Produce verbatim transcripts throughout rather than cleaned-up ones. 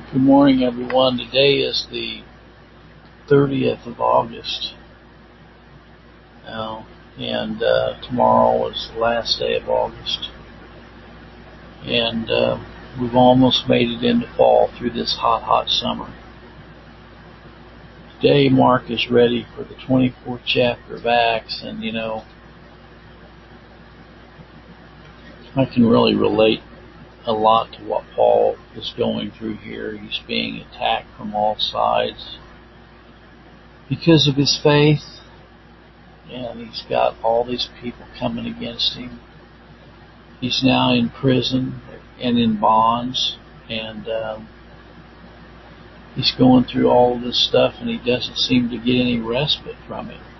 Good morning, everyone. Today is the thirtieth of August, now, and uh, tomorrow is the last day of August. And uh, we've almost made it into fall through this hot, hot summer. Today, Mark is ready for the twenty-fourth chapter of Acts, and you know, I can really relate a lot to what Paul is going through here. He's being attacked from all sides because of his faith, and he's got all these people coming against him. He's now in prison and in bonds, and um, he's going through all this stuff, and he doesn't seem to get any respite from it.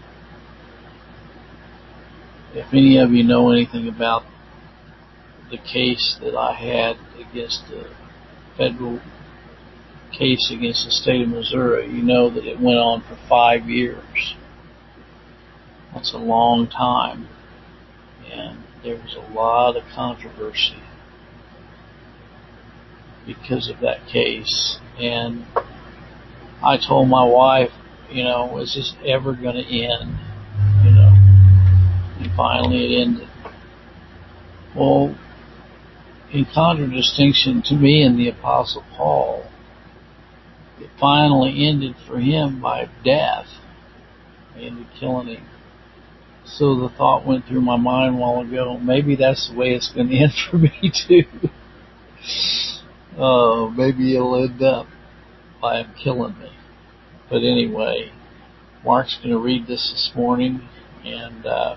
If any of you know anything about the case that I had against the federal case against the state of Missouri, you know that it went on for five years. That's a long time, and there was a lot of controversy because of that case. And I told my wife, you know, is this ever going to end? You know, and finally it ended. Well, in contradistinction to me and the Apostle Paul, it finally ended for him by death. They ended killing him. So the thought went through my mind a while ago, maybe that's the way it's going to end for me too. Oh, uh, maybe it'll end up by him killing me. But anyway, Mark's going to read this this morning, and uh,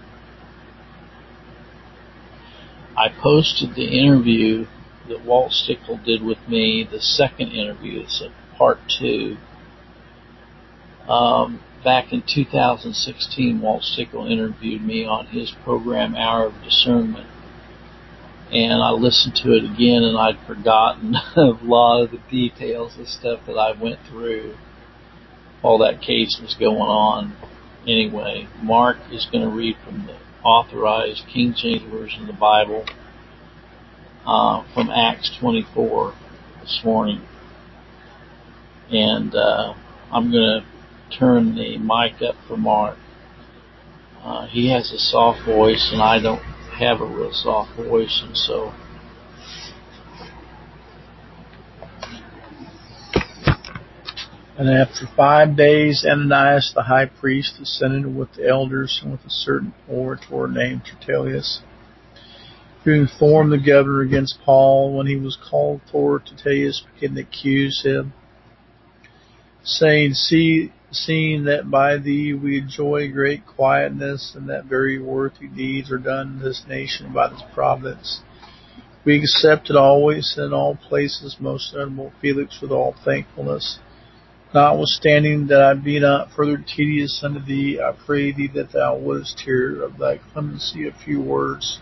I posted the interview that Walt Stickle did with me, the second interview. It's a part two. Um, back in two thousand sixteen, Walt Stickle interviewed me on his program, Hour of Discernment. And I listened to it again, and I'd forgotten a lot of the details of stuff that I went through while that case was going on. Anyway, Mark is going to read from the Authorized King James Version of the Bible uh, from Acts twenty-four this morning. And uh, I'm going to turn the mic up for Mark. Uh, he has a soft voice, and I don't have a real soft voice, and so And after five days, Ananias the high priest ascended with the elders and with a certain orator named Tertullus, who informed the governor against Paul. When he was called forward, Tertullus began to accuse him, saying, See, seeing that by thee we enjoy great quietness, and that very worthy deeds are done in this nation by this providence, we accept it always and in all places, most honorable Felix, with all thankfulness. Notwithstanding that I be not further tedious unto thee, I pray thee that thou wouldest hear of thy clemency a few words.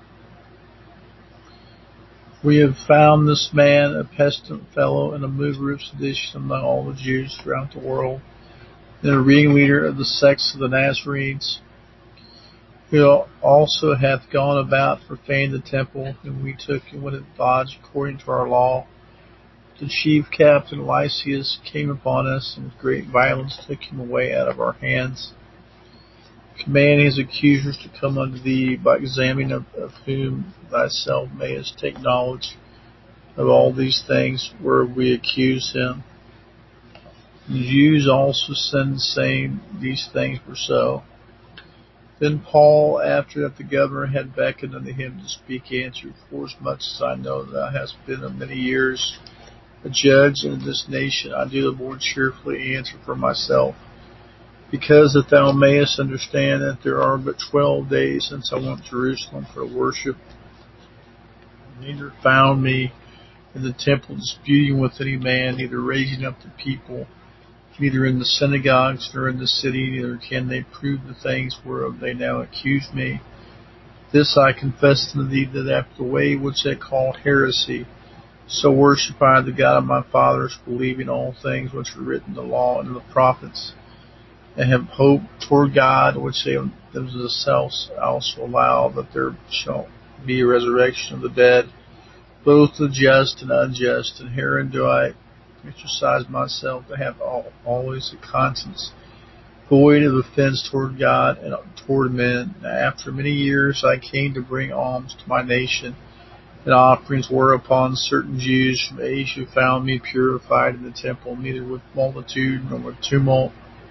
We have found this man a pestilent fellow and a mover of sedition among all the Jews throughout the world, and a ringleader of the sects of the Nazarenes, who also hath gone about profaning the temple, whom we took and would have lodged according to our law. The chief captain Lysias came upon us, and with great violence took him away out of our hands, commanding his accusers to come unto thee, by examining of, of whom thyself mayest take knowledge of all these things where we accuse him. The Jews also sinned, saying these things were so. Then Paul, after that the governor had beckoned unto him to speak, answered, Forasmuch as I know that thou hast been of many years a judge in this nation, I do the more cheerfully answer for myself, because that thou mayest understand that there are but twelve days since I went to Jerusalem for worship, neither found me in the temple disputing with any man, neither raising up the people, neither in the synagogues nor in the city, neither can they prove the things whereof they now accuse me. This I confess unto thee, that after the way which they call heresy, so worship I the God of my fathers, believing all things which are written in the law and in the prophets, and have hope toward God, which they themselves also allow, that there shall be a resurrection of the dead, both the just and unjust, and herein do I exercise myself to have all, always a conscience void of offense toward God and toward men. After many years I came to bring alms to my nation and offerings, whereupon certain Jews from Asia found me purified in the temple, neither with multitude nor with tumult,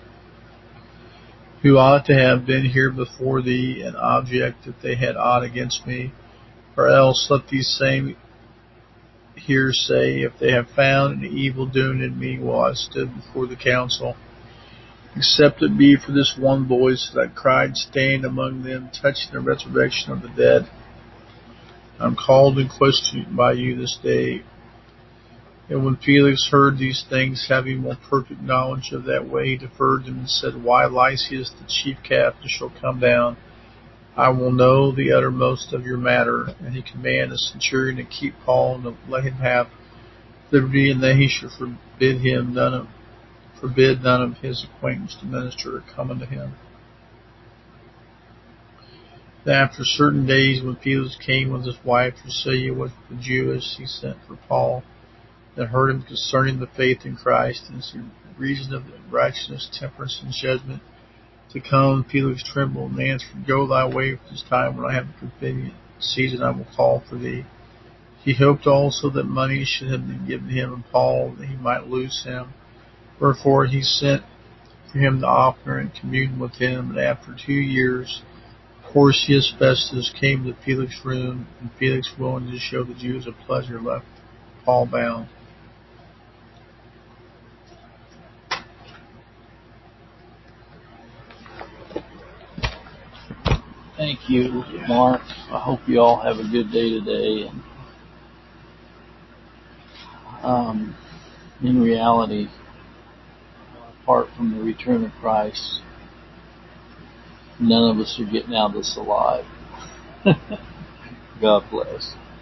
who ought to have been here before thee, an object that they had aught against me. Or else let these same here say, if they have found an evil doing in me while I stood before the council, except it be for this one voice that cried, stand among them, touching the resurrection of the dead. I am called and questioned by you this day. And when Felix heard these things, having more perfect knowledge of that way, he deferred them and said, why Lysias the chief captain shall come down, I will know the uttermost of your matter. And he commanded the centurion to keep Paul and to let him have liberty, and that he should forbid him none of forbid none of his acquaintance to minister or come unto him. Then after certain days, when Felix came with his wife Drusilla with the Jewess, he sent for Paul, and heard him concerning the faith in Christ, and his reason of righteousness, temperance, and judgment, to come. Felix trembled and answered, go thy way, for this time when I have a convenient season I will call for thee. He hoped also that money should have been given him and Paul, that he might loose him. Wherefore he sent for him to offer and commune with him. And after two years, Porcius Festus came to Felix's room, and Felix, willing to show the Jews a pleasure, left Paul bound. Thank you, Mark. I hope you all have a good day today. And um, in reality, apart from the return of Christ, none of us are getting out of this alive. God bless.